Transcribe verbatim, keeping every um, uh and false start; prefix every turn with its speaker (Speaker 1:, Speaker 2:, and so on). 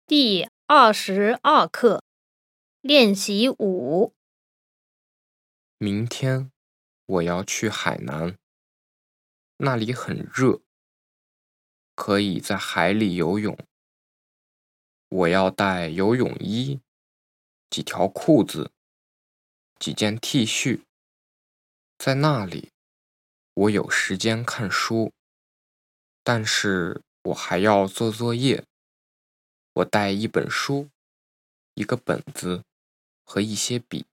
Speaker 1: 第二十二课练习五。
Speaker 2: 明天我要去海南，那里很热，可以在海里游泳。我要带游泳衣、几条裤子、几件 T 恤。在那里，我有时间看书，但是我还要做作业。我带一本书、一个本子和一些笔。